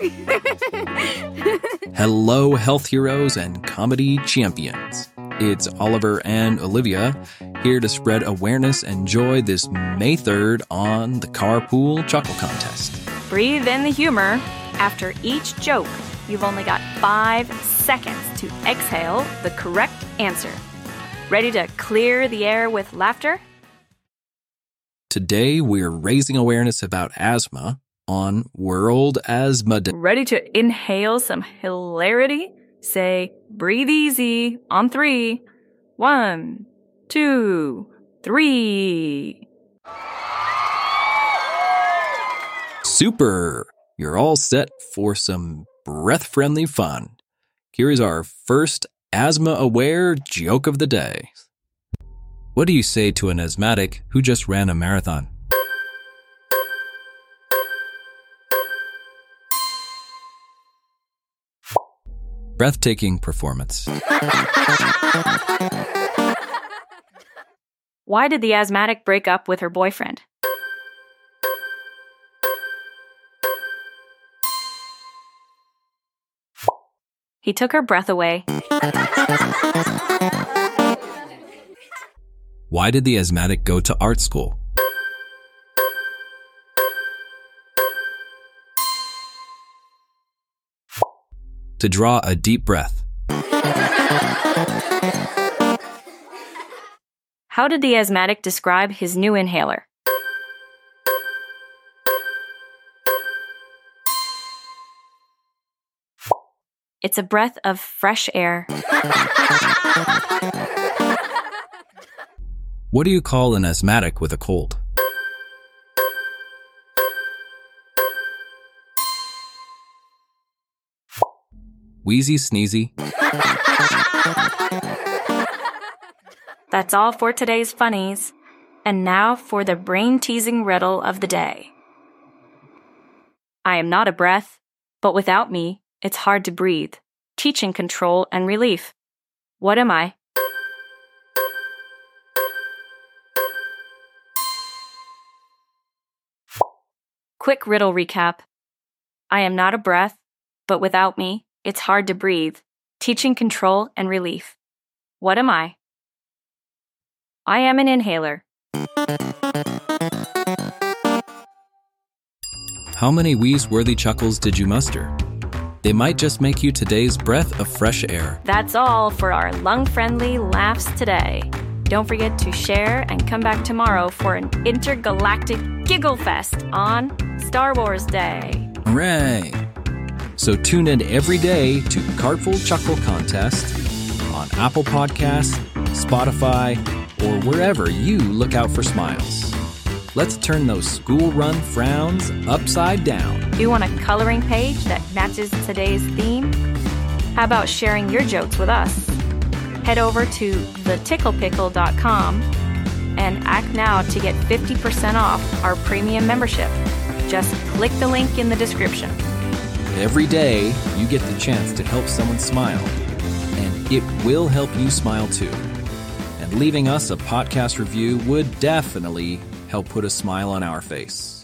Hello, health heroes and comedy champions. It's Oliver and Olivia here to spread awareness and joy this May 3rd on the Carpool Chuckle Contest. Breathe in the humor. After each joke, you've only got 5 seconds to exhale the correct answer. Ready to clear the air with laughter? Today, we're raising awareness about asthma on World Asthma Day. Ready to inhale some hilarity? Say, breathe easy on 3. 1, 2, 3. Super! You're all set for some breath-friendly fun. Here is our first asthma-aware joke of the day. What do you say to an asthmatic who just ran a marathon? Breathtaking performance. Why did the asthmatic break up with her boyfriend? He took her breath away. Why did the asthmatic go to art school? To draw a deep breath. How did the asthmatic describe his new inhaler? It's a breath of fresh air. What do you call an asthmatic with a cold? Wheezy sneezy. That's all for today's funnies. And now for the brain-teasing riddle of the day. I am not a breath, but without me, it's hard to breathe. Teaching control and relief. What am I? Quick riddle recap. I am not a breath, but without me, it's hard to breathe. Teaching control and relief. What am I? I am an inhaler. How many wheeze-worthy chuckles did you muster? They might just make you today's breath of fresh air. That's all for our lung-friendly laughs today. Don't forget to share and come back tomorrow for an intergalactic giggle fest on Star Wars Day. Hooray! So tune in every day to Carpool Chuckle Contest on Apple Podcasts, Spotify, or wherever you look out for smiles. Let's turn those school-run frowns upside down. Do you want a coloring page that matches today's theme? How about sharing your jokes with us? Head over to theticklepickle.com and act now to get 50% off our premium membership. Just click the link in the description. Every day, you get the chance to help someone smile, and it will help you smile too. And leaving us a podcast review would definitely help put a smile on our face.